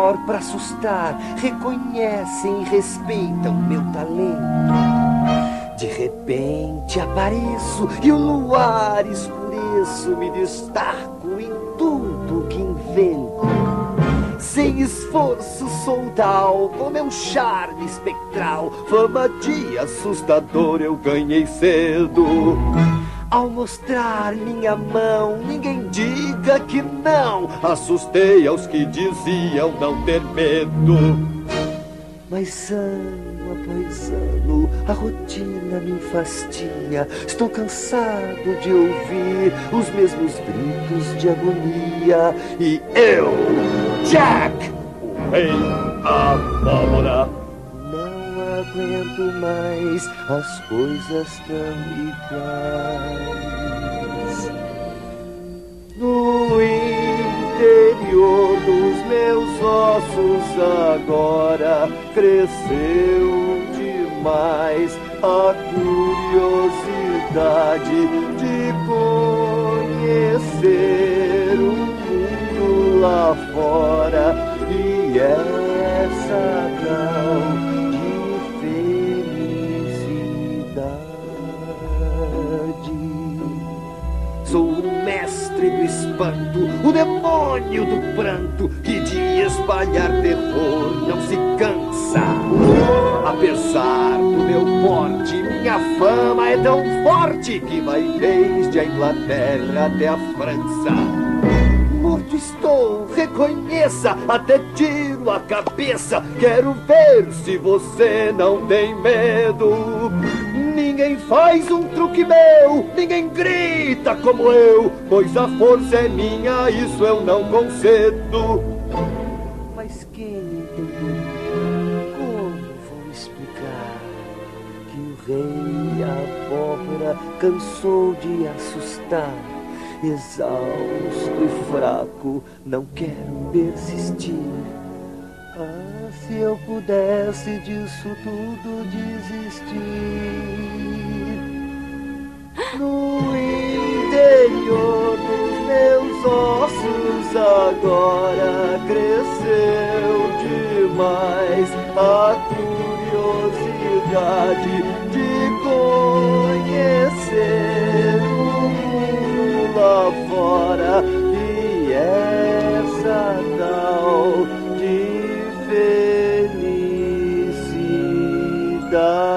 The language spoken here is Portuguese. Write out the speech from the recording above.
melhor pra assustar. Reconhecem e respeitam meu talento. De repente apareço e o luar escureço. Me destaco em tudo que invento. Sem esforço sou tal, com meu charme espectral. Fama de assustador eu ganhei cedo. Ao mostrar minha mão, ninguém diga que não. Assustei aos que diziam não ter medo. Mas ano após ano, a rotina me fastidia. Estou cansado de ouvir os mesmos gritos de agonia. E eu, Jack, o rei abóbora, não aguento mais as coisas tão iguais. No interior dos meus ossos agora cresceu demais a curiosidade de conhecer o mundo lá fora e essa tal de felicidade. Sou o mestre do espanto, o demônio do pranto, que de espalhar terror não se cansa. Apesar do meu porte, minha fama é tão forte que vai desde a Inglaterra até a França. Morto estou, reconheça, até tiro a cabeça. Quero ver se você não tem medo. Ninguém faz um truque meu, ninguém grita como eu, pois a força é minha, isso eu não concedo. Mas quem entendeu, como vou explicar que o rei abóbora cansou de assustar? Exausto e fraco, não quero persistir. Ah, se eu pudesse disso tudo desistir. No interior dos meus ossos agora cresceu demais a curiosidade de conhecer o mundo lá fora e essa tal de felicidade.